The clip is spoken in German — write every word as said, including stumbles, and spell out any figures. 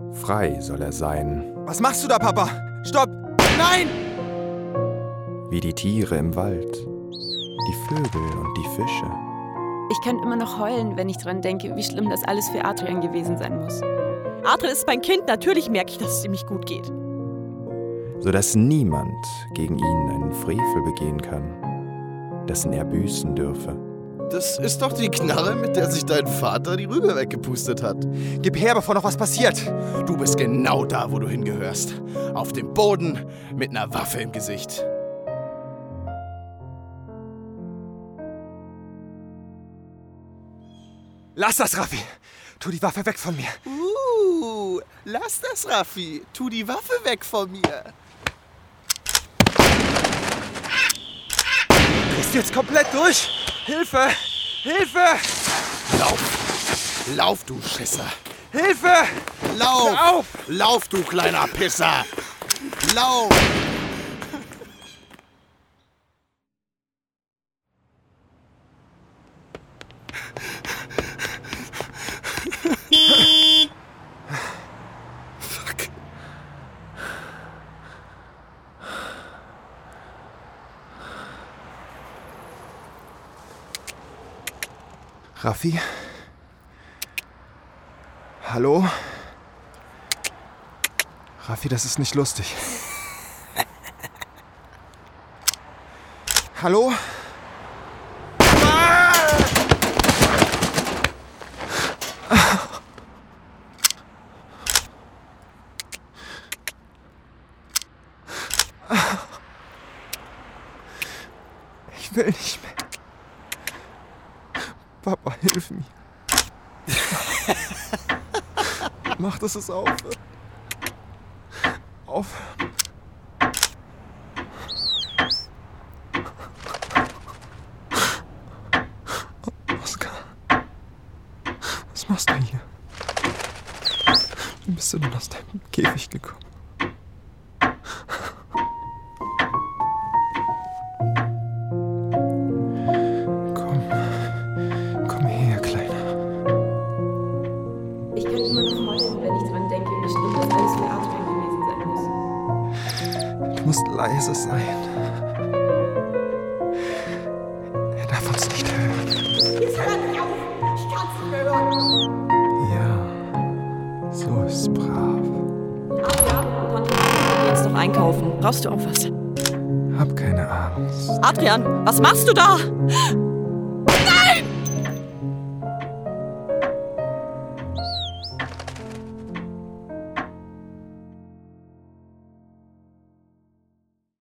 Frei soll er sein. Was machst du da, Papa? Stopp! Nein! Wie die Tiere im Wald, die Vögel und die Fische. Ich kann immer noch heulen, wenn ich dran denke, wie schlimm das alles für Adrian gewesen sein muss. Adrian ist mein Kind, natürlich merke ich, dass es ihm nicht gut geht. Sodass niemand gegen ihn einen Frevel begehen kann, dessen er büßen dürfe. Das ist doch die Knarre, mit der sich dein Vater die Rübe weggepustet hat. Gib her, bevor noch was passiert. Du bist genau da, wo du hingehörst. Auf dem Boden mit einer Waffe im Gesicht. Lass das, Raffi. Tu die Waffe weg von mir. Uh, lass das, Raffi. Tu die Waffe weg von mir. Drehst du jetzt komplett durch? Hilfe! Hilfe! Lauf! Lauf, du Schisser! Hilfe! Lauf! Hör auf! Lauf, du kleiner Pisser! Lauf! Fuck. Raffi? Hallo? Raffi, das ist nicht lustig. Hallo? Ich will nicht mehr. Papa, hilf mir. Mach, dass es aufhört. Aufhören. Oskar, was machst du hier? Wie bist du denn aus deinem Käfig gekommen? Du musst leise sein. Er darf uns nicht hören. Jetzt hör nicht auf! Ich kann's nicht mehr hören! Ja, so ist brav. Adrian, Tante, geh jetzt noch einkaufen. Brauchst du auch was? Hab keine Angst. Adrian, was machst du da?